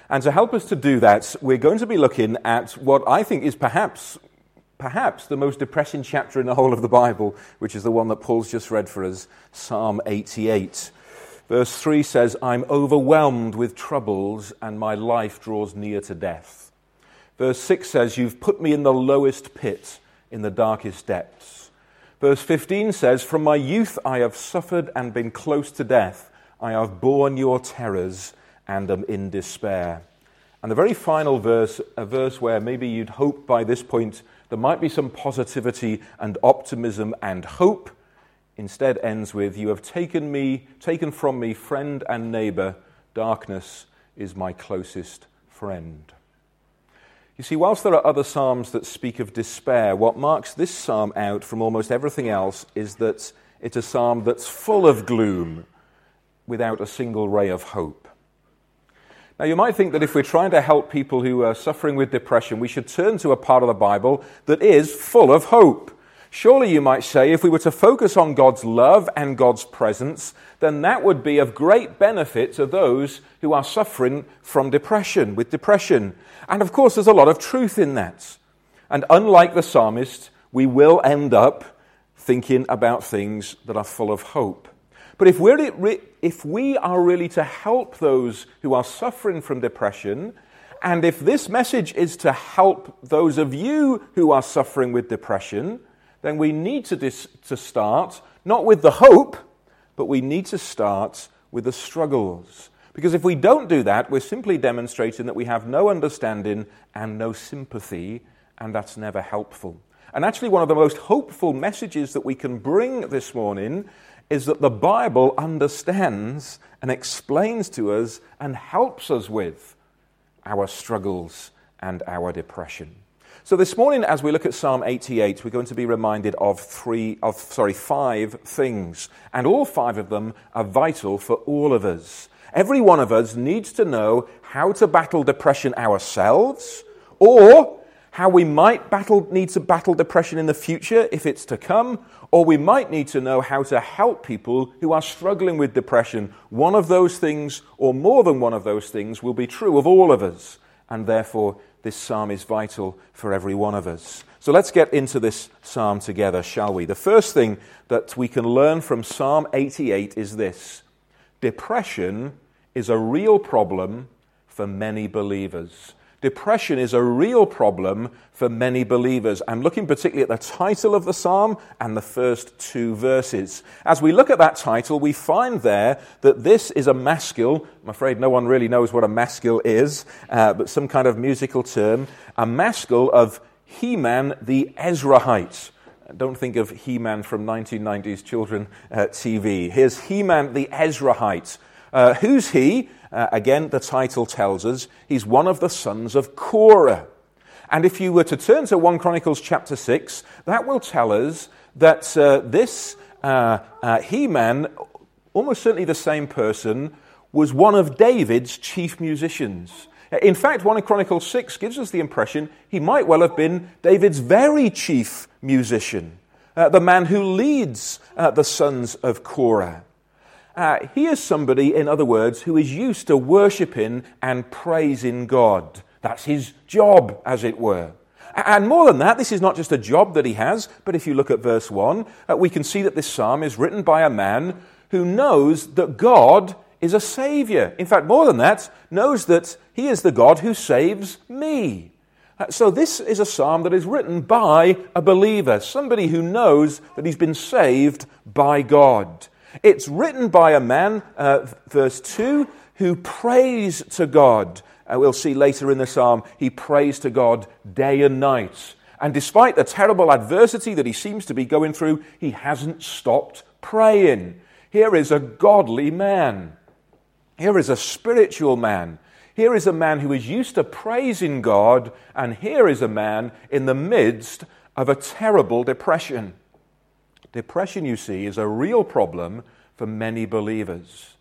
And to help us to do that, we're going to be looking at what I think is perhaps the most depressing chapter in the whole of the Bible, which is the one that Paul's just read for us, Psalm 88. Verse 3 says, I'm overwhelmed with troubles, and my life draws near to death. Verse 6 says, you've put me in the lowest pit, in the darkest depths. Verse 15 says, from my youth I have suffered and been close to death. I have borne your terrors and am in despair. And the very final verse, a verse where maybe you'd hope by this point there might be some positivity and optimism and hope, instead ends with, you have taken from me friend and neighbor, darkness is my closest friend. You see, whilst there are other psalms that speak of despair, what marks this psalm out from almost everything else is that it's a psalm that's full of gloom without a single ray of hope. Now, you might think that if we're trying to help people who are suffering with depression, we should turn to a part of the Bible that is full of hope. Surely, you might say, if we were to focus on God's love and God's presence, then that would be of great benefit to those who are suffering from depression. And of course, there's a lot of truth in that. And unlike the psalmist, we will end up thinking about things that are full of hope. But if we are really to help those who are suffering from depression, and if this message is to help those of you who are suffering with depression, then we need to start not with the hope, but we need to start with the struggles. Because if we don't do that, we're simply demonstrating that we have no understanding and no sympathy, and that's never helpful. And actually, one of the most hopeful messages that we can bring this morning is that the Bible understands and explains to us and helps us with our struggles and our depression. So this morning, as we look at Psalm 88, we're going to be reminded of five things, and all five of them are vital for all of us. Every one of us needs to know how to battle depression ourselves, or how we might need to battle depression in the future if it's to come, or we might need to know how to help people who are struggling with depression. One of those things, or more than one of those things, will be true of all of us, and therefore this psalm is vital for every one of us. So let's get into this psalm together, shall we? The first thing that we can learn from Psalm 88 is this: depression is a real problem for many believers. Depression is a real problem for many believers. I'm looking particularly at the title of the psalm and the first two verses. As we look at that title, we find there that this is a maskil. I'm afraid no one really knows what a maskil is, but some kind of musical term. A maskil of Heman the Ezrahite. Don't think of He-Man from 1990s children TV. Here's Heman the Ezrahite. Who's he? Again, the title tells us he's one of the sons of Korah. And if you were to turn to 1 Chronicles chapter 6, that will tell us that this Heman, almost certainly the same person, was one of David's chief musicians. In fact, 1 Chronicles 6 gives us the impression he might well have been David's very chief musician, the man who leads the sons of Korah. He is somebody, in other words, who is used to worshipping and praising God. That's his job, as it were. And more than that, this is not just a job that he has, but if you look at verse 1, we can see that this psalm is written by a man who knows that God is a Savior. In fact, more than that, knows that he is the God who saves me. So this is a psalm that is written by a believer, somebody who knows that he's been saved by God. It's written by a man, verse 2, who prays to God. We'll see later in the psalm, he prays to God day and night. And despite the terrible adversity that he seems to be going through, he hasn't stopped praying. Here is a godly man. Here is a spiritual man. Here is a man who is used to praising God, and here is a man in the midst of a terrible depression. Depression, you see, is a real problem for many believers.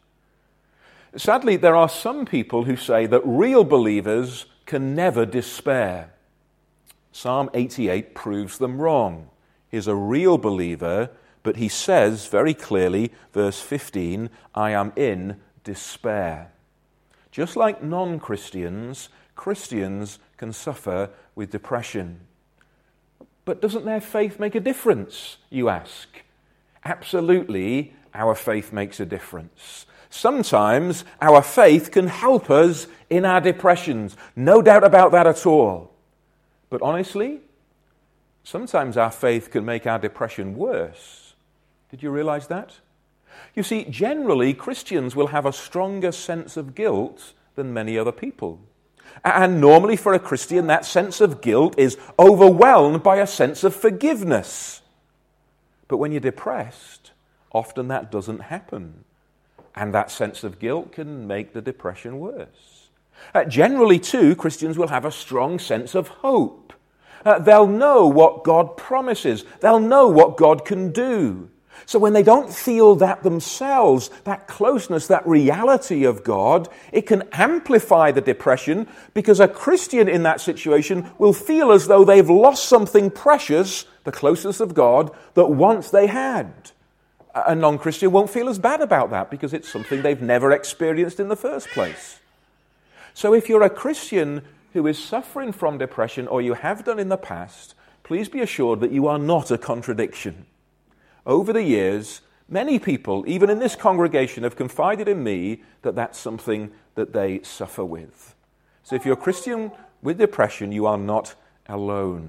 Sadly, there are some people who say that real believers can never despair. Psalm 88 proves them wrong. He's a real believer, but he says very clearly, verse 15, I am in despair. Just like non-Christians, Christians can suffer with depression. But doesn't their faith make a difference, you ask? Absolutely, our faith makes a difference. Sometimes our faith can help us in our depressions. No doubt about that at all. But honestly, sometimes our faith can make our depression worse. Did you realize that? You see, generally, Christians will have a stronger sense of guilt than many other people. And normally for a Christian, that sense of guilt is overwhelmed by a sense of forgiveness. But when you're depressed, often that doesn't happen. And that sense of guilt can make the depression worse. Generally, too, Christians will have a strong sense of hope. They'll know what God promises. They'll know what God can do. So when they don't feel that themselves, that closeness, that reality of God, it can amplify the depression, because a Christian in that situation will feel as though they've lost something precious, the closeness of God, that once they had. A non-Christian won't feel as bad about that because it's something they've never experienced in the first place. So if you're a Christian who is suffering from depression, or you have done in the past, please be assured that you are not a contradiction. Over the years, many people, even in this congregation, have confided in me that that's something that they suffer with. So if you're a Christian with depression, you are not alone.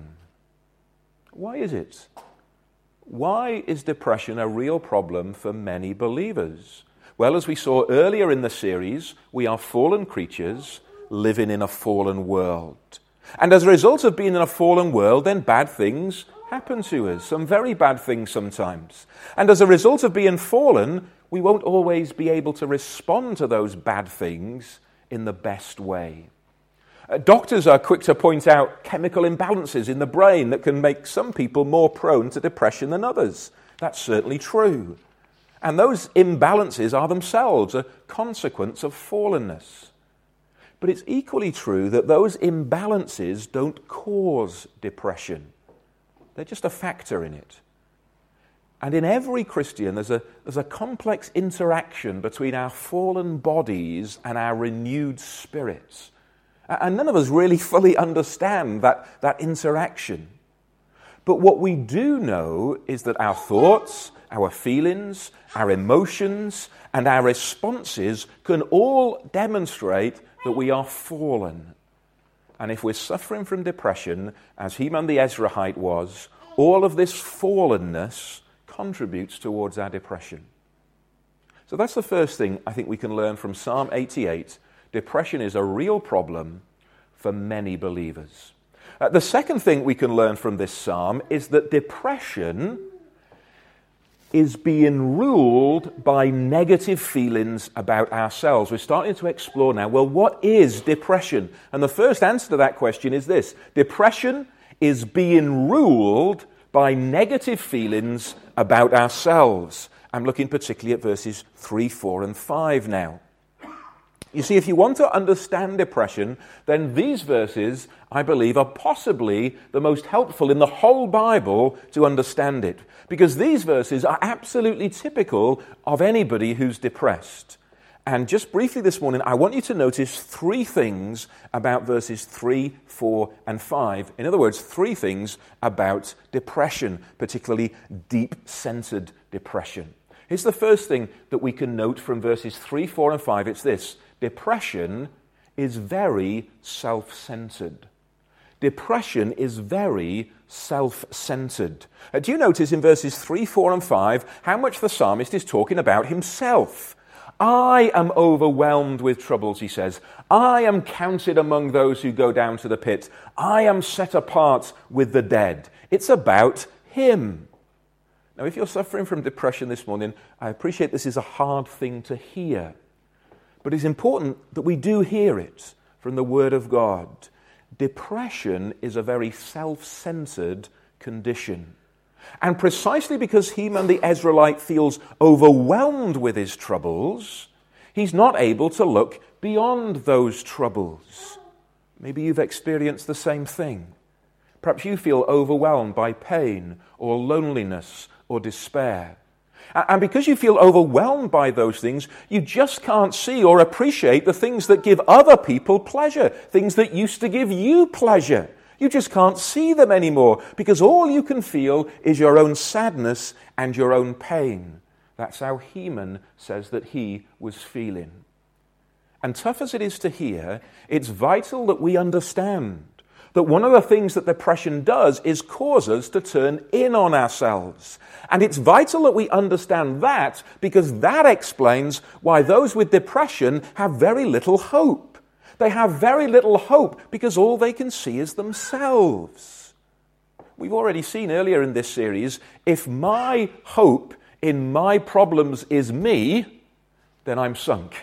Why is it? Why is depression a real problem for many believers? Well, as we saw earlier in the series, we are fallen creatures living in a fallen world. And as a result of being in a fallen world, then bad things happen to us, some very bad things sometimes. And as a result of being fallen, we won't always be able to respond to those bad things in the best way. Doctors are quick to point out chemical imbalances in the brain that can make some people more prone to depression than others. That's certainly true. And those imbalances are themselves a consequence of fallenness. But it's equally true that those imbalances don't cause depression. They're just a factor in it. And in every Christian, there's a complex interaction between our fallen bodies and our renewed spirits. And none of us really fully understand that interaction. But what we do know is that our thoughts, our feelings, our emotions, and our responses can all demonstrate that we are fallen. And if we're suffering from depression, as Heman the Ezrahite was, all of this fallenness contributes towards our depression. So that's the first thing I think we can learn from Psalm 88. Depression is a real problem for many believers. The second thing we can learn from this psalm is that depression is being ruled by negative feelings about ourselves. We're starting to explore now, well, what is depression? And the first answer to that question is this: depression is being ruled by negative feelings about ourselves. I'm looking particularly at verses 3, 4, and 5 now. You see, if you want to understand depression, then these verses, I believe, are possibly the most helpful in the whole Bible to understand it. Because these verses are absolutely typical of anybody who's depressed. And just briefly this morning, I want you to notice 3 things about verses 3, 4, and 5. In other words, 3 things about depression, particularly deep-centered depression. Here's the first thing that we can note from verses 3, 4, and 5. It's this: depression is very self-centered. Depression is very self-centered. Do you notice in verses 3, 4, and 5 how much the psalmist is talking about himself? I am overwhelmed with troubles, he says. I am counted among those who go down to the pit. I am set apart with the dead. It's about him. Now, if you're suffering from depression this morning, I appreciate this is a hard thing to hear. But it's important that we do hear it from the Word of God. Depression is a very self-centered condition. And precisely because Heman the Ezrahite feels overwhelmed with his troubles, he's not able to look beyond those troubles. Maybe you've experienced the same thing. Perhaps you feel overwhelmed by pain or loneliness or despair. And because you feel overwhelmed by those things, you just can't see or appreciate the things that give other people pleasure, things that used to give you pleasure. You just can't see them anymore because all you can feel is your own sadness and your own pain. That's how Heman says that he was feeling. And tough as it is to hear, it's vital that we understand that one of the things that depression does is cause us to turn in on ourselves. And it's vital that we understand that because that explains why those with depression have very little hope. They have very little hope because all they can see is themselves. We've already seen earlier in this series, if my hope in my problems is me, then I'm sunk.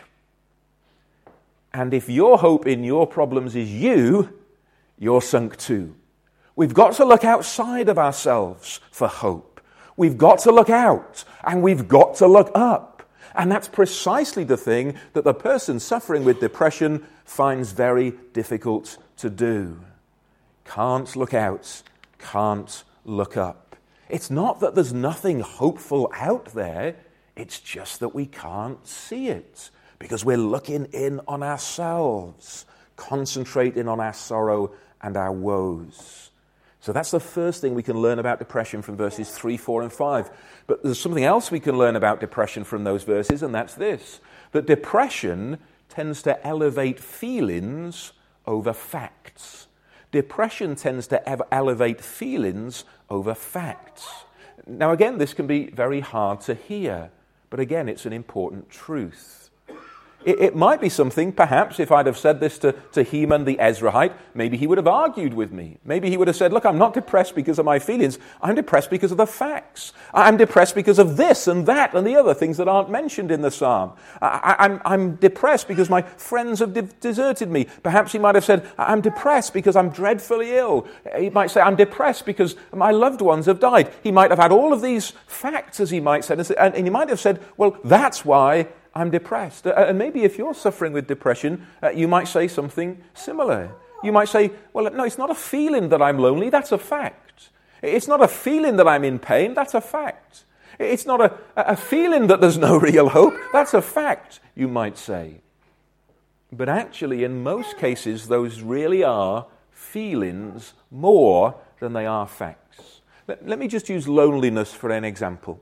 And if your hope in your problems is you, you're sunk too. We've got to look outside of ourselves for hope. We've got to look out, and we've got to look up. And that's precisely the thing that the person suffering with depression finds very difficult to do. Can't look out, can't look up. It's not that there's nothing hopeful out there, it's just that we can't see it because we're looking in on ourselves, concentrating on our sorrow and our woes. So that's the first thing we can learn about depression from verses 3, 4, and 5. But there's something else we can learn about depression from those verses, and that's this, that depression tends to elevate feelings over facts. Depression tends to elevate feelings over facts. Now again, this can be very hard to hear, but again, it's an important truth. It might be something, perhaps, if I'd have said this to Heman the Ezrahite, maybe he would have argued with me. Maybe he would have said, look, I'm not depressed because of my feelings. I'm depressed because of the facts. I'm depressed because of this and that and the other things that aren't mentioned in the psalm. I'm depressed because my friends have deserted me. Perhaps he might have said, I'm depressed because I'm dreadfully ill. He might say, I'm depressed because my loved ones have died. He might have had all of these facts, as he might say, and he might have said, well, that's why I'm depressed. And maybe if you're suffering with depression, you might say something similar. You might say, well, no, it's not a feeling that I'm lonely, that's a fact. It's not a feeling that I'm in pain, that's a fact. It's not a feeling that there's no real hope, that's a fact, you might say. But actually, in most cases, those really are feelings more than they are facts. Let me just use loneliness for an example.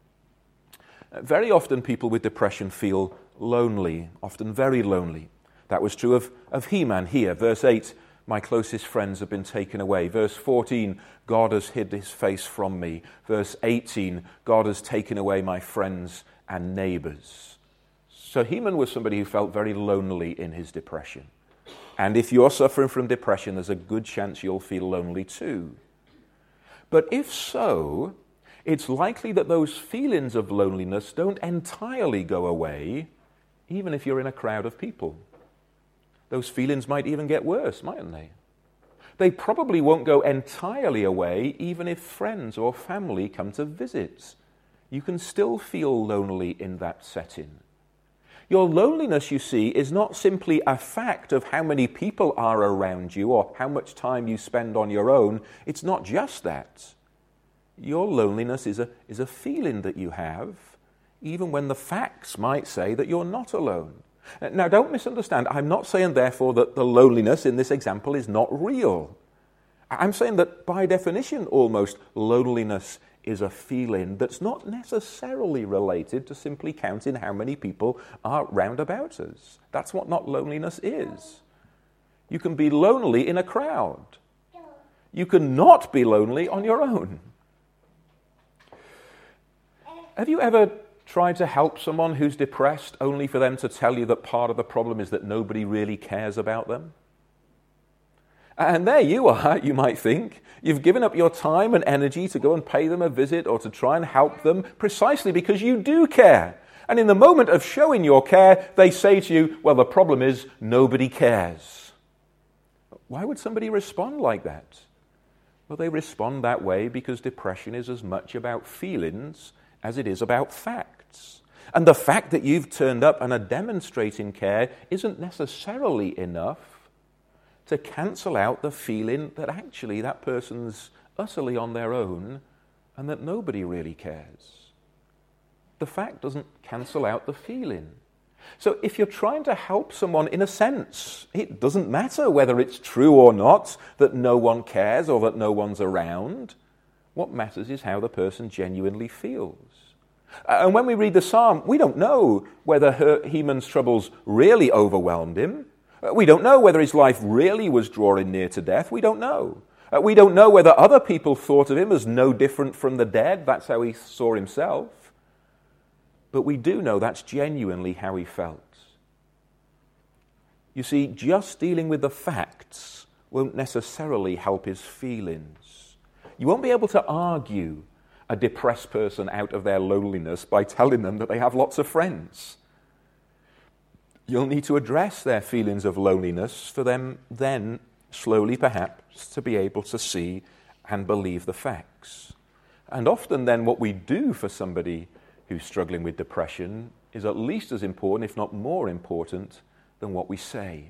Very often people with depression feel lonely, often very lonely. That was true of Heman here. Verse 8, my closest friends have been taken away. Verse 14, God has hid his face from me. Verse 18, God has taken away my friends and neighbors. So Heman was somebody who felt very lonely in his depression. And if you're suffering from depression, there's a good chance you'll feel lonely too. But if so, it's likely that those feelings of loneliness don't entirely go away, even if you're in a crowd of people. Those feelings might even get worse, mightn't they? They probably won't go entirely away, even if friends or family come to visit. You can still feel lonely in that setting. Your loneliness, you see, is not simply a fact of how many people are around you or how much time you spend on your own. It's not just that. Your loneliness is a feeling that you have, even when the facts might say that you're not alone. Now, don't misunderstand. I'm not saying, therefore, that the loneliness in this example is not real. I'm saying that, by definition, almost, loneliness is a feeling that's not necessarily related to simply counting how many people are round about us. That's what not loneliness is. You can be lonely in a crowd. You can not be lonely on your own. Have you ever tried to help someone who's depressed only for them to tell you that part of the problem is that nobody really cares about them? And there you are, you might think. You've given up your time and energy to go and pay them a visit or to try and help them precisely because you do care. And in the moment of showing your care, they say to you, well, the problem is nobody cares. Why would somebody respond like that? Well, they respond that way because depression is as much about feelings as it is about facts. And the fact that you've turned up and are demonstrating care isn't necessarily enough to cancel out the feeling that actually that person's utterly on their own and that nobody really cares. the fact doesn't cancel out the feeling. So if you're trying to help someone, in a sense, it doesn't matter whether it's true or not that no one cares or that no one's around. What matters is how the person genuinely feels. And when we read the psalm, we don't know whether Heman's troubles really overwhelmed him. We don't know whether his life really was drawing near to death. We don't know. We don't know whether other people thought of him as no different from the dead. That's how he saw himself. But we do know that's genuinely how he felt. You see, just dealing with the facts won't necessarily help his feelings. You won't be able to argue a depressed person out of their loneliness by telling them that they have lots of friends. You'll need to address their feelings of loneliness for them then, slowly perhaps, to be able to see and believe the facts. And often then what we do for somebody who's struggling with depression is at least as important, if not more important, than what we say.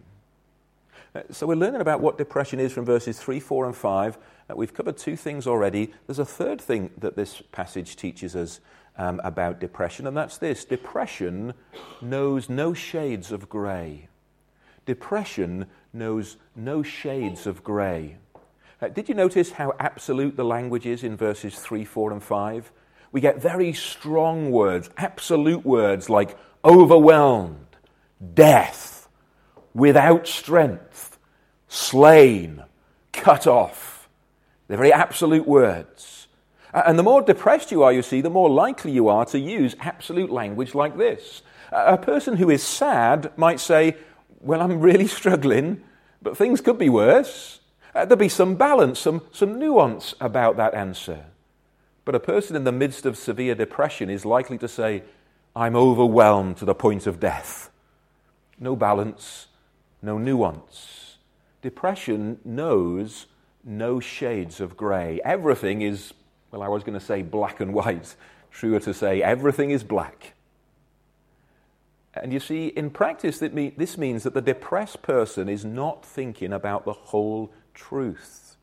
So we're learning about what depression is from verses 3, 4, and 5. We've covered two things already. There's a third thing that this passage teaches us about depression, and that's this. Depression knows no shades of grey. Depression knows no shades of grey. Did you notice how absolute the language is in verses 3, 4, and 5? We get very strong words, absolute words like overwhelmed, death, without strength, slain, cut off. They're very absolute words. And the more depressed you are, you see, the more likely you are to use absolute language like this. A person who is sad might say, well, I'm really struggling, but things could be worse. There'll be some balance, some nuance about that answer. But a person in the midst of severe depression is likely to say, I'm overwhelmed to the point of death. No balance, no nuance. Depression knows no shades of grey. Everything is, well, I was going to say black and white. Truer to say everything is black. And you see, in practice, this means that the depressed person is not thinking about the whole truth.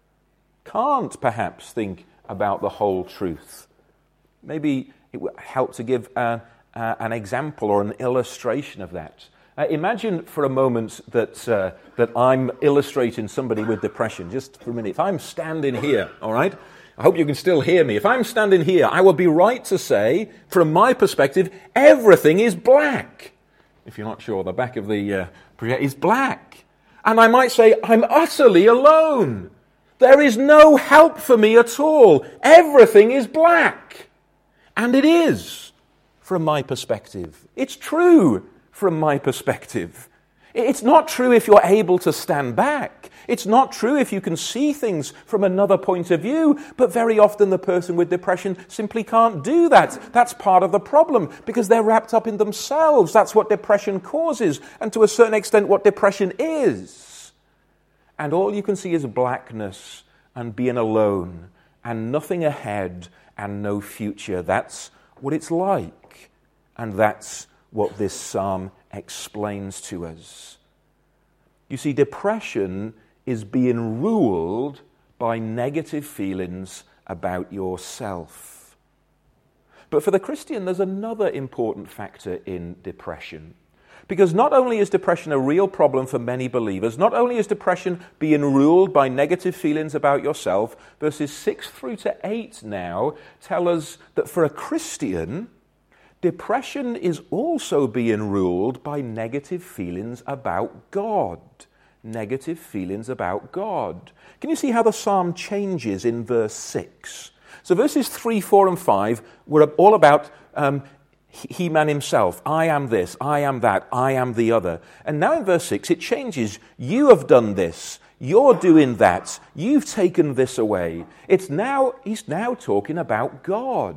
Can't perhaps think about the whole truth. Maybe it would help to give an example or an illustration of that. Imagine for a moment that I'm illustrating somebody with depression. Just for a minute. If I'm standing here, all right? I hope you can still hear me. If I'm standing here, I would be right to say, from my perspective, everything is black. If you're not sure, the back of the projector is black. And I might say, I'm utterly alone. There is no help for me at all. Everything is black. And it is, from my perspective. It's true from my perspective. It's not true if you're able to stand back. It's not true if you can see things from another point of view, but very often the person with depression simply can't do that. That's part of the problem, because they're wrapped up in themselves. That's what depression causes, and to a certain extent what depression is. And all you can see is blackness and being alone and nothing ahead and no future. That's what it's like, and that's what this psalm explains to us. You see, depression is being ruled by negative feelings about yourself. But for the Christian, there's another important factor in depression. Because not only is depression a real problem for many believers, not only is depression being ruled by negative feelings about yourself, verses 6 through to 8 now tell us that for a Christian, depression is also being ruled by negative feelings about God. Negative feelings about God. Can you see how the psalm changes in verse 6? So verses 3, 4, and 5 were all about Heman himself. I am this, I am that, I am the other. And now in verse 6 it changes. You have done this, you're doing that, you've taken this away. He's now talking about God.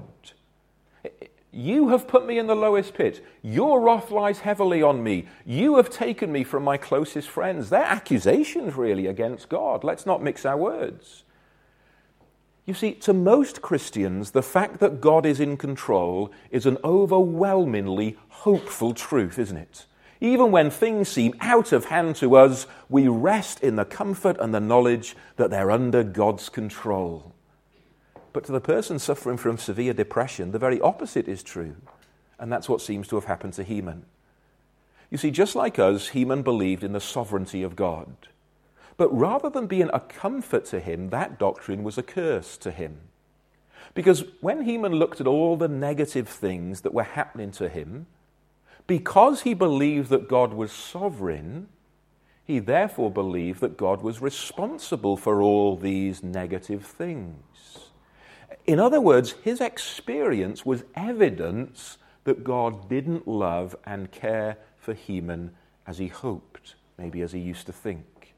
You have put me in the lowest pit. Your wrath lies heavily on me. You have taken me from my closest friends. They're accusations, really, against God. Let's not mix our words. You see, to most Christians, the fact that God is in control is an overwhelmingly hopeful truth, isn't it? Even when things seem out of hand to us, we rest in the comfort and the knowledge that they're under God's control. But to the person suffering from severe depression, the very opposite is true. And that's what seems to have happened to Heman. You see, just like us, Heman believed in the sovereignty of God. But rather than being a comfort to him, that doctrine was a curse to him. Because when Heman looked at all the negative things that were happening to him, because he believed that God was sovereign, he therefore believed that God was responsible for all these negative things. In other words, his experience was evidence that God didn't love and care for Heman as he hoped, maybe as he used to think.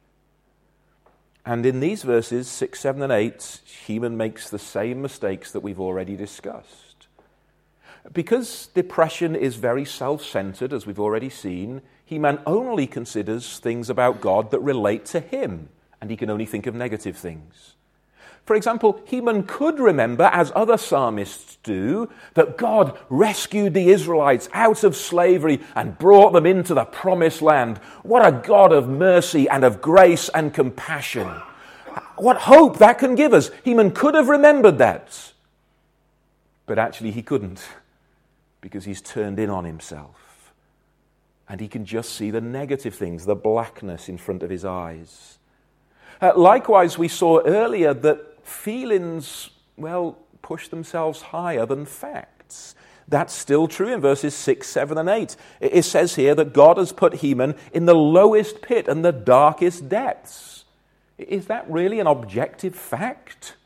And in these verses, 6, 7, and 8, Heman makes the same mistakes that we've already discussed. Because depression is very self-centered, as we've already seen, Heman only considers things about God that relate to him, and he can only think of negative things. For example, Heman could remember, as other psalmists do, that God rescued the Israelites out of slavery and brought them into the promised land. What a God of mercy and of grace and compassion. What hope that can give us. Heman could have remembered that. But actually he couldn't, because he's turned in on himself. And he can just see the negative things, the blackness in front of his eyes. Likewise, we saw earlier that feelings, push themselves higher than facts. That's still true in verses 6, 7, and 8. It says here that God has put Heman in the lowest pit and the darkest depths. Is that really an objective fact?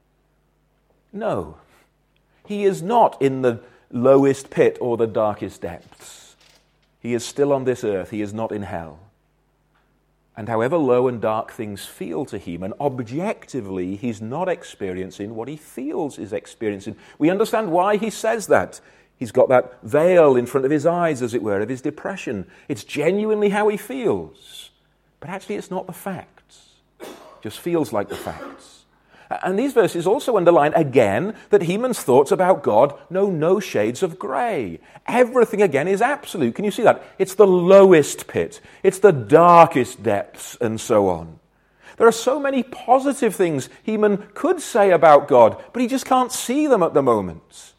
No. He is not in the lowest pit or the darkest depths. He is still on this earth. He is not in hell. And however low and dark things feel to Heman, objectively, he's not experiencing what he feels is experiencing. We understand why he says that. He's got that veil in front of his eyes, as it were, of his depression. It's genuinely how he feels. But actually, it's not the facts. It just feels like the facts. And these verses also underline again that Heman's thoughts about God know no shades of grey. Everything again is absolute. Can you see that? It's the lowest pit. It's the darkest depths, and so on. There are so many positive things Heman could say about God, but he just can't see them at the moment.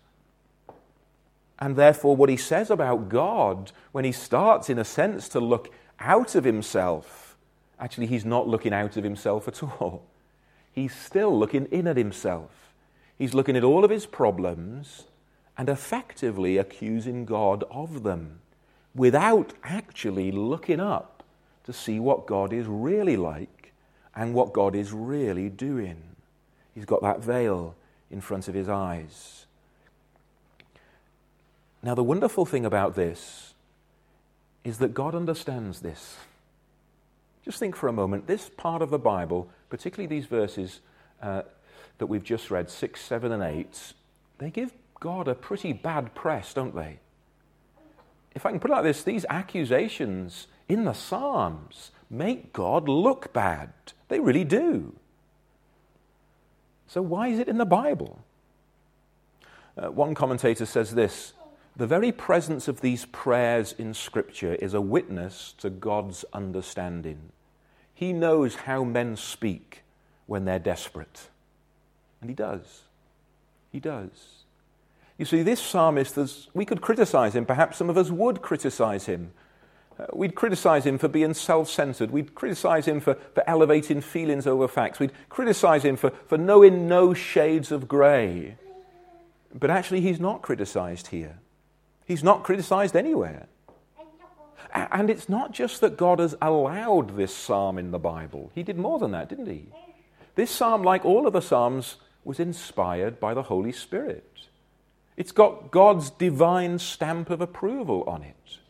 And therefore, what he says about God, when he starts, in a sense, to look out of himself, actually he's not looking out of himself at all. He's still looking in at himself. He's looking at all of his problems and effectively accusing God of them without actually looking up to see what God is really like and what God is really doing. He's got that veil in front of his eyes. Now, the wonderful thing about this is that God understands this. Just think for a moment, this part of the Bible, particularly these verses that we've just read, 6, 7, and 8, they give God a pretty bad press, don't they? If I can put it like this, these accusations in the Psalms make God look bad. They really do. So why is it in the Bible? One commentator says this: the very presence of these prayers in Scripture is a witness to God's understanding. He knows how men speak when they're desperate. And he does. He does. You see, this psalmist, we could criticize him. Perhaps some of us would criticize him. We'd criticize him for being self-centered. We'd criticize him for elevating feelings over facts. We'd criticize him for knowing no shades of grey. But actually, he's not criticized here. He's not criticized anywhere. And it's not just that God has allowed this psalm in the Bible. He did more than that, didn't he? This psalm, like all of the psalms, was inspired by the Holy Spirit. It's got God's divine stamp of approval on it.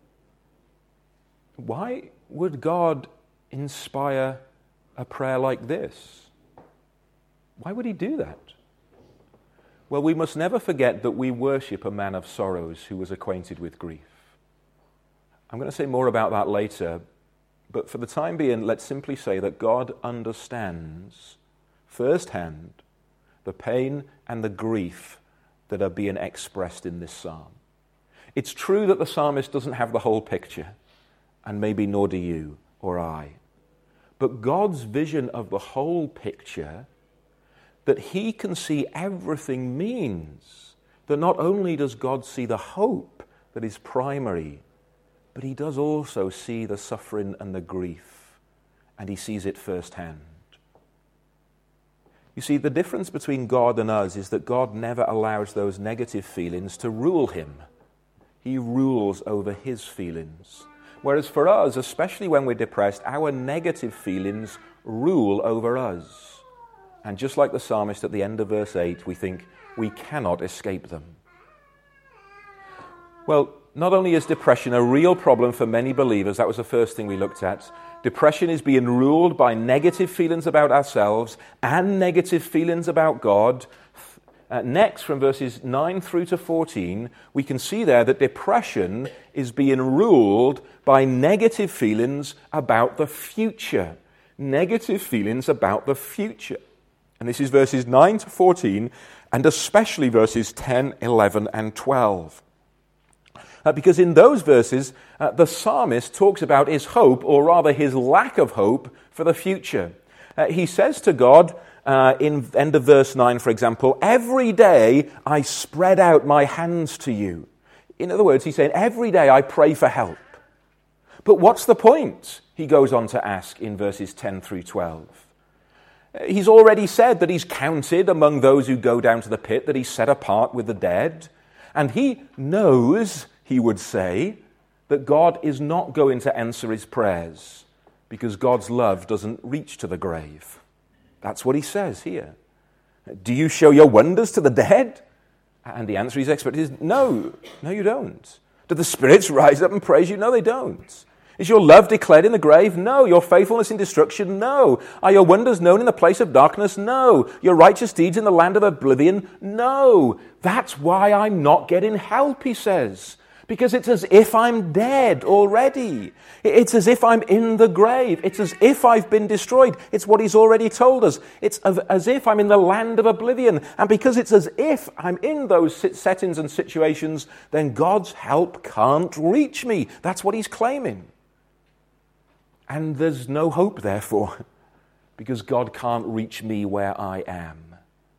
Why would God inspire a prayer like this? Why would he do that? Well, we must never forget that we worship a man of sorrows who was acquainted with grief. I'm going to say more about that later, but for the time being, let's simply say that God understands firsthand the pain and the grief that are being expressed in this psalm. It's true that the psalmist doesn't have the whole picture, and maybe nor do you or I. But God's vision of the whole picture that he can see everything means that not only does God see the hope that is primary, but he does also see the suffering and the grief, and he sees it firsthand. You see, the difference between God and us is that God never allows those negative feelings to rule him. He rules over his feelings. Whereas for us, especially when we're depressed, our negative feelings rule over us. And just like the psalmist at the end of verse 8, we think we cannot escape them. Well, not only is depression a real problem for many believers, that was the first thing we looked at. Depression is being ruled by negative feelings about ourselves and negative feelings about God. Next, from verses 9 through to 14, we can see there that depression is being ruled by negative feelings about the future. Negative feelings about the future. And this is verses 9 to 14, and especially verses 10, 11, and 12. Because in those verses, the psalmist talks about his hope, or rather his lack of hope, for the future. He says to God, in end of verse 9, for example, "Every day I spread out my hands to you." In other words, he's saying, every day I pray for help. But what's the point? He goes on to ask in verses 10 through 12. He's already said that he's counted among those who go down to the pit, that he's set apart with the dead. And he knows, he would say, that God is not going to answer his prayers because God's love doesn't reach to the grave. That's what he says here. Do you show your wonders to the dead? And the answer he's expected is no, you don't. Do the spirits rise up and praise you? No, they don't. Is your love declared in the grave? No. Your faithfulness in destruction? No. Are your wonders known in the place of darkness? No. Your righteous deeds in the land of oblivion? No. That's why I'm not getting help, he says. Because it's as if I'm dead already. It's as if I'm in the grave. It's as if I've been destroyed. It's what he's already told us. It's as if I'm in the land of oblivion. And because it's as if I'm in those settings and situations, then God's help can't reach me. That's what he's claiming. And there's no hope, therefore, because God can't reach me where I am.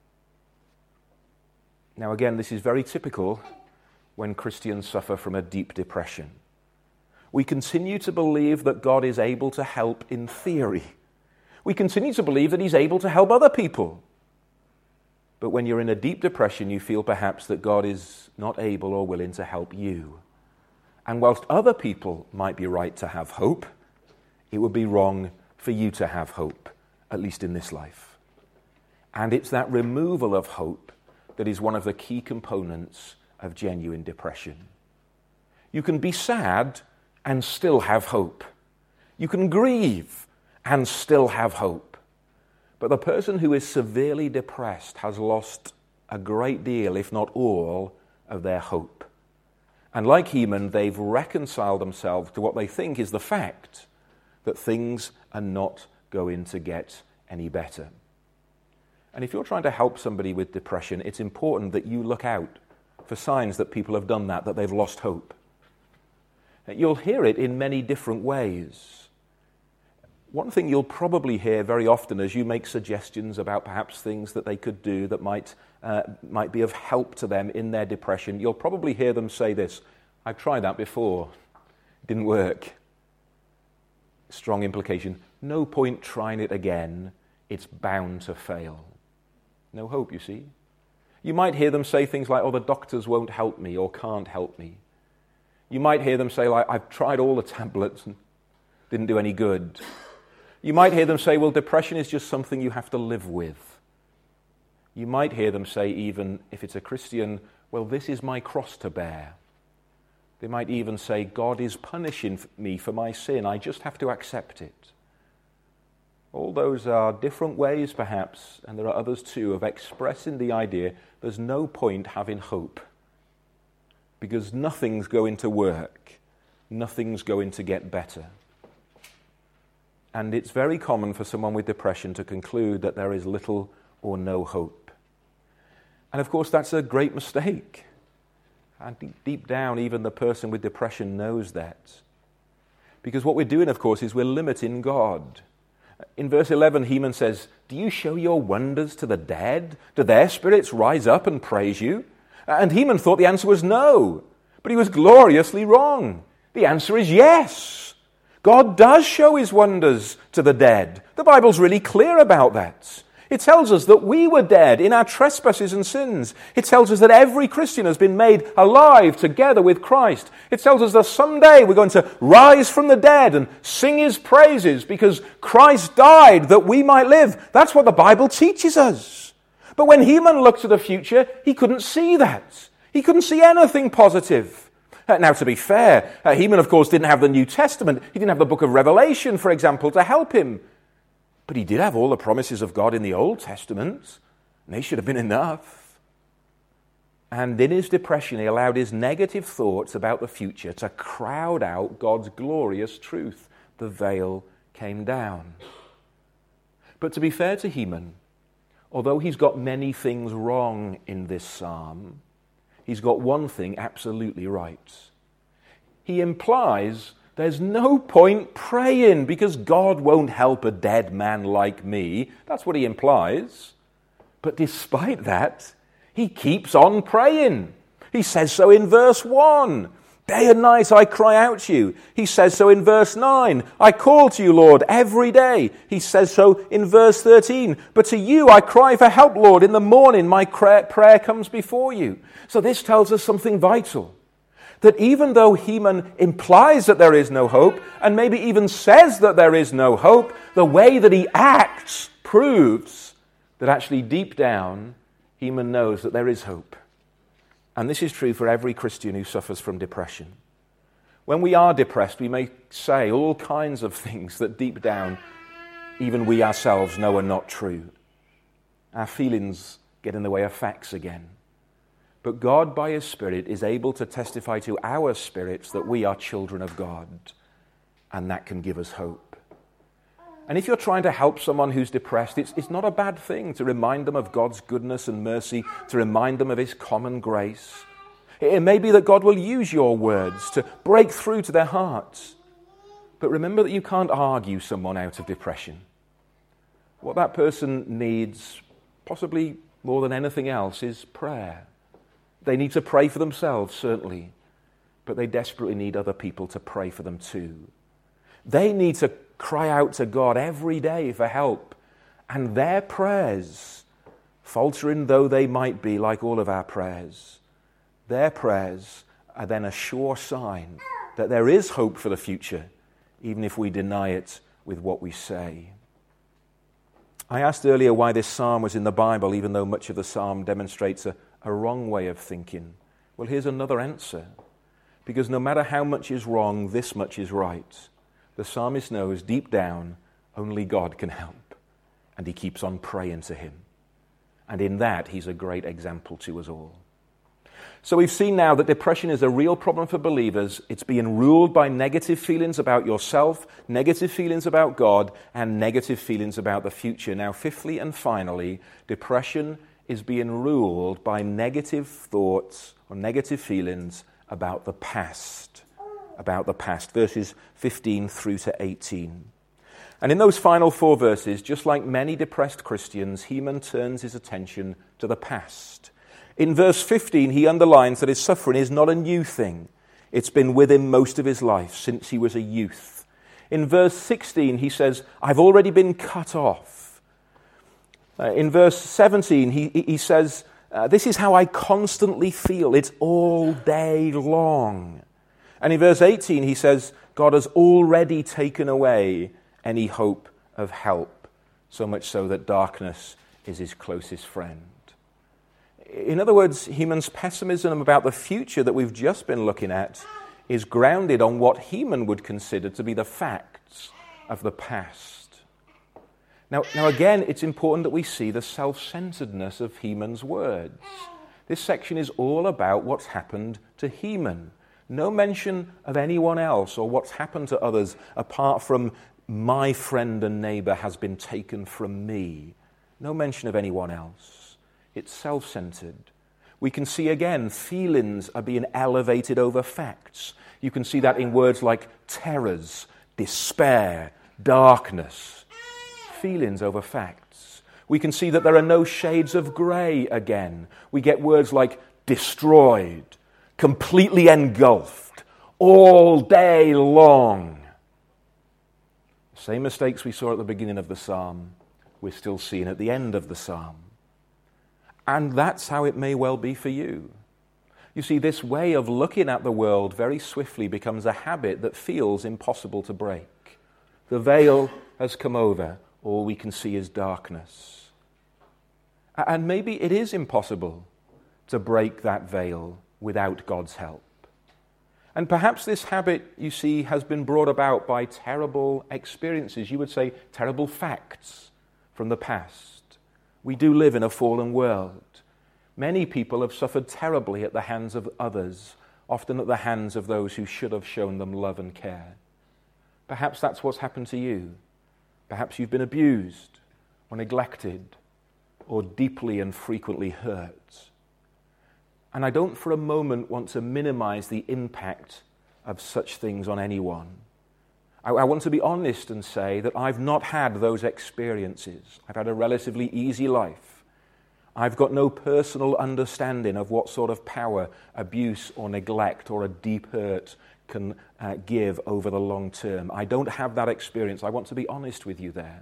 Now, again, this is very typical when Christians suffer from a deep depression. We continue to believe that God is able to help in theory. We continue to believe that he's able to help other people. But when you're in a deep depression, you feel perhaps that God is not able or willing to help you. And whilst other people might be right to have hope, it would be wrong for you to have hope, at least in this life. And it's that removal of hope that is one of the key components of genuine depression. You can be sad and still have hope. You can grieve and still have hope. But the person who is severely depressed has lost a great deal, if not all, of their hope. And like Heman, they've reconciled themselves to what they think is the fact that things are not going to get any better. And if you're trying to help somebody with depression, it's important that you look out for signs that people have done that they've lost hope. You'll hear it in many different ways. One thing you'll probably hear very often as you make suggestions about perhaps things that they could do that might be of help to them in their depression, you'll probably hear them say this: "I've tried that before. It didn't work." Strong implication. No point trying it again. It's bound to fail. No hope, you see. You might hear them say things like, "Oh, the doctors won't help me or can't help me." You might hear them say, like, "I've tried all the tablets and didn't do any good." You might hear them say, "Well, depression is just something you have to live with." You might hear them say, even if it's a Christian, "Well, this is my cross to bear." They might even say, "God is punishing me for my sin. I just have to accept it." All those are different ways, perhaps, and there are others too, of expressing the idea there's no point having hope because nothing's going to work. Nothing's going to get better. And it's very common for someone with depression to conclude that there is little or no hope. And of course, that's a great mistake. And deep down, even the person with depression knows that. Because what we're doing, of course, is we're limiting God. In verse 11, Heman says, "Do you show your wonders to the dead? Do their spirits rise up and praise you?" And Heman thought the answer was no, but he was gloriously wrong. The answer is yes. God does show his wonders to the dead. The Bible's really clear about that. It tells us that we were dead in our trespasses and sins. It tells us that every Christian has been made alive together with Christ. It tells us that someday we're going to rise from the dead and sing his praises because Christ died that we might live. That's what the Bible teaches us. But when Heman looked to the future, he couldn't see that. He couldn't see anything positive. Now, to be fair, Heman, of course, didn't have the New Testament. He didn't have the book of Revelation, for example, to help him. But he did have all the promises of God in the Old Testament, and they should have been enough. And in his depression, he allowed his negative thoughts about the future to crowd out God's glorious truth. The veil came down. But to be fair to Heman, although he's got many things wrong in this psalm, he's got one thing absolutely right. He implies there's no point praying because God won't help a dead man like me. That's what he implies. But despite that, he keeps on praying. He says so in verse 1. "Day and night I cry out to you." He says so in verse 9. "I call to you, Lord, every day." He says so in verse 13. "But to you I cry for help, Lord. In the morning my prayer comes before you." So this tells us something vital. That even though Heman implies that there is no hope, and maybe even says that there is no hope, the way that he acts proves that actually deep down, Heman knows that there is hope. And this is true for every Christian who suffers from depression. When we are depressed, we may say all kinds of things that deep down, even we ourselves know are not true. Our feelings get in the way of facts again. But God, by his Spirit, is able to testify to our spirits that we are children of God, and that can give us hope. And if you're trying to help someone who's depressed, it's not a bad thing to remind them of God's goodness and mercy, to remind them of his common grace. It may be that God will use your words to break through to their hearts. But remember that you can't argue someone out of depression. What that person needs, possibly more than anything else, is prayer. They need to pray for themselves, certainly, but they desperately need other people to pray for them too. They need to cry out to God every day for help, and their prayers, faltering though they might be, like all of our prayers, their prayers are then a sure sign that there is hope for the future, even if we deny it with what we say. I asked earlier why this psalm was in the Bible, even though much of the psalm demonstrates a wrong way of thinking. Well, here's another answer. Because no matter how much is wrong, this much is right. The psalmist knows deep down only God can help. And he keeps on praying to him. And in that, he's a great example to us all. So we've seen now that depression is a real problem for believers. It's being ruled by negative feelings about yourself, negative feelings about God, and negative feelings about the future. Now, fifthly and finally, depression is being ruled by negative thoughts or negative feelings about the past. Verses 15 through to 18. And in those final 4 verses, just like many depressed Christians, Heman turns his attention to the past. In verse 15, he underlines that his suffering is not a new thing. It's been with him most of his life, since he was a youth. In verse 16, he says, "I've already been cut off." In verse 17, he says, "This is how I constantly feel. It's all day long." And in verse 18, he says, "God has already taken away any hope of help, so much so that darkness is his closest friend." In other words, Heman's pessimism about the future that we've just been looking at is grounded on what Heman would consider to be the facts of the past. Now again, it's important that we see the self-centeredness of Heman's words. This section is all about what's happened to Heman. No mention of anyone else or what's happened to others apart from my friend and neighbor has been taken from me. No mention of anyone else. It's self-centered. We can see again, feelings are being elevated over facts. You can see that in words like terrors, despair, darkness. feelings over facts. We can see that there are no shades of grey again. We get words like destroyed, completely engulfed, all day long. The same mistakes we saw at the beginning of the psalm, we're still seeing at the end of the psalm. And that's how it may well be for you. You see, this way of looking at the world very swiftly becomes a habit that feels impossible to break. The veil has come over. All we can see is darkness. And maybe it is impossible to break that veil without God's help. And perhaps this habit, you see, has been brought about by terrible experiences. You would say terrible facts from the past. We do live in a fallen world. Many people have suffered terribly at the hands of others, often at the hands of those who should have shown them love and care. Perhaps that's what's happened to you. Perhaps you've been abused or neglected or deeply and frequently hurt. And I don't for a moment want to minimize the impact of such things on anyone. I want to be honest and say that I've not had those experiences. I've had a relatively easy life. I've got no personal understanding of what sort of power abuse or neglect or a deep hurt can give over the long term. I don't have that experience. I want to be honest with you there.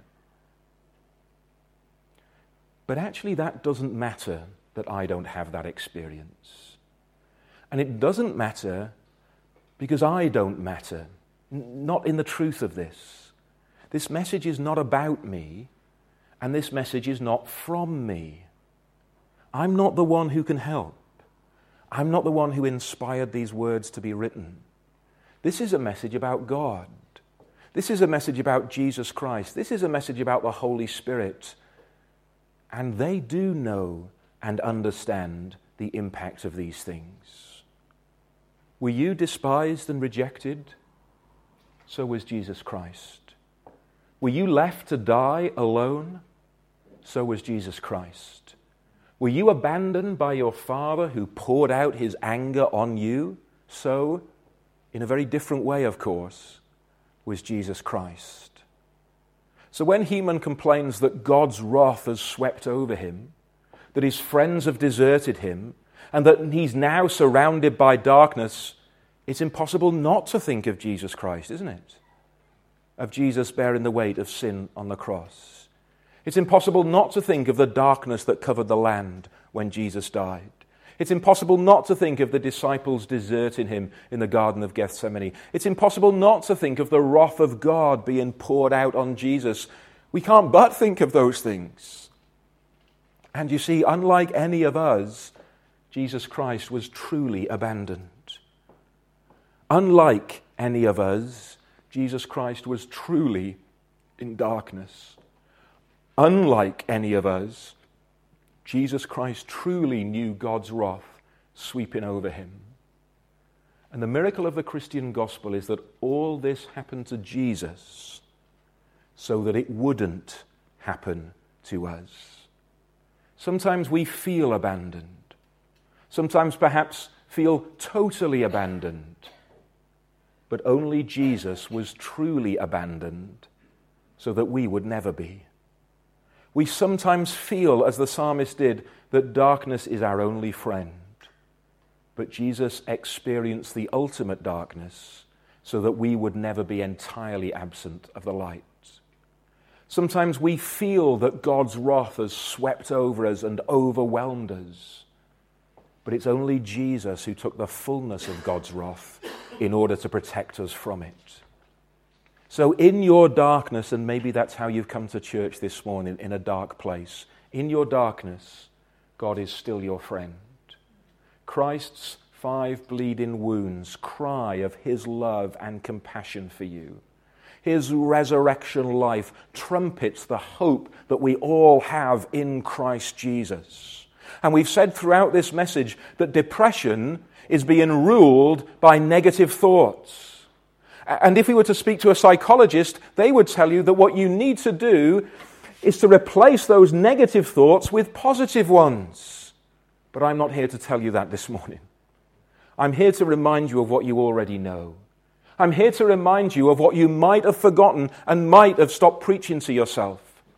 But actually that doesn't matter, that I don't have that experience. And it doesn't matter because I don't matter. Not in the truth of this. This message is not about me, and this message is not from me. I'm not the one who can help. I'm not the one who inspired these words to be written. This is a message about God. This is a message about Jesus Christ. This is a message about the Holy Spirit. And they do know and understand the impact of these things. Were you despised and rejected? So was Jesus Christ. Were you left to die alone? So was Jesus Christ. Were you abandoned by your Father who poured out his anger on you? So, in a very different way, of course, was Jesus Christ. So when Heman complains that God's wrath has swept over him, that his friends have deserted him, and that he's now surrounded by darkness, it's impossible not to think of Jesus Christ, isn't it? Of Jesus bearing the weight of sin on the cross. It's impossible not to think of the darkness that covered the land when Jesus died. It's impossible not to think of the disciples deserting him in the Garden of Gethsemane. It's impossible not to think of the wrath of God being poured out on Jesus. We can't but think of those things. And you see, unlike any of us, Jesus Christ was truly abandoned. Unlike any of us, Jesus Christ was truly in darkness. Unlike any of us, Jesus Christ truly knew God's wrath sweeping over him. And the miracle of the Christian gospel is that all this happened to Jesus so that it wouldn't happen to us. Sometimes we feel abandoned. Sometimes perhaps feel totally abandoned. But only Jesus was truly abandoned so that we would never be. We sometimes feel, as the psalmist did, that darkness is our only friend. But Jesus experienced the ultimate darkness so that we would never be entirely absent of the light. Sometimes we feel that God's wrath has swept over us and overwhelmed us. But it's only Jesus who took the fullness of God's wrath in order to protect us from it. So in your darkness, and maybe that's how you've come to church this morning, in a dark place, in your darkness, God is still your friend. Christ's 5 bleeding wounds cry of his love and compassion for you. His resurrection life trumpets the hope that we all have in Christ Jesus. And we've said throughout this message that depression is being ruled by negative thoughts. And if we were to speak to a psychologist, they would tell you that what you need to do is to replace those negative thoughts with positive ones. But I'm not here to tell you that this morning. I'm here to remind you of what you already know. I'm here to remind you of what you might have forgotten and might have stopped preaching to yourself.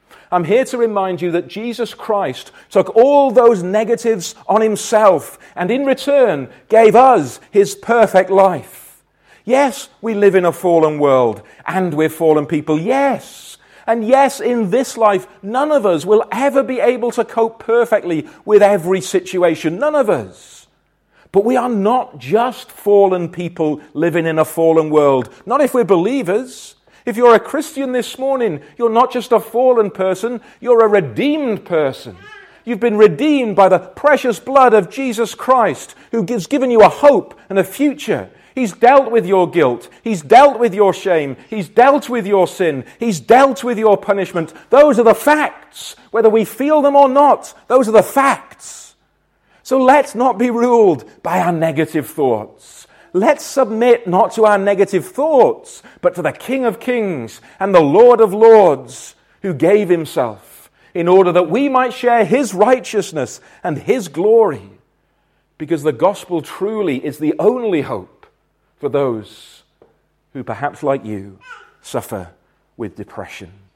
I'm here to remind you that Jesus Christ took all those negatives on himself and in return gave us his perfect life. Yes, we live in a fallen world and we're fallen people, yes. And yes, in this life, none of us will ever be able to cope perfectly with every situation. None of us. But we are not just fallen people living in a fallen world. Not if we're believers. If you're a Christian this morning, you're not just a fallen person, you're a redeemed person. You've been redeemed by the precious blood of Jesus Christ, who has given you a hope and a future. He's dealt with your guilt. He's dealt with your shame. He's dealt with your sin. He's dealt with your punishment. Those are the facts. Whether we feel them or not, those are the facts. So let's not be ruled by our negative thoughts. Let's submit not to our negative thoughts, but to the King of Kings and the Lord of Lords, who gave himself in order that we might share his righteousness and his glory. Because the gospel truly is the only hope for those who, perhaps like you, suffer with depression.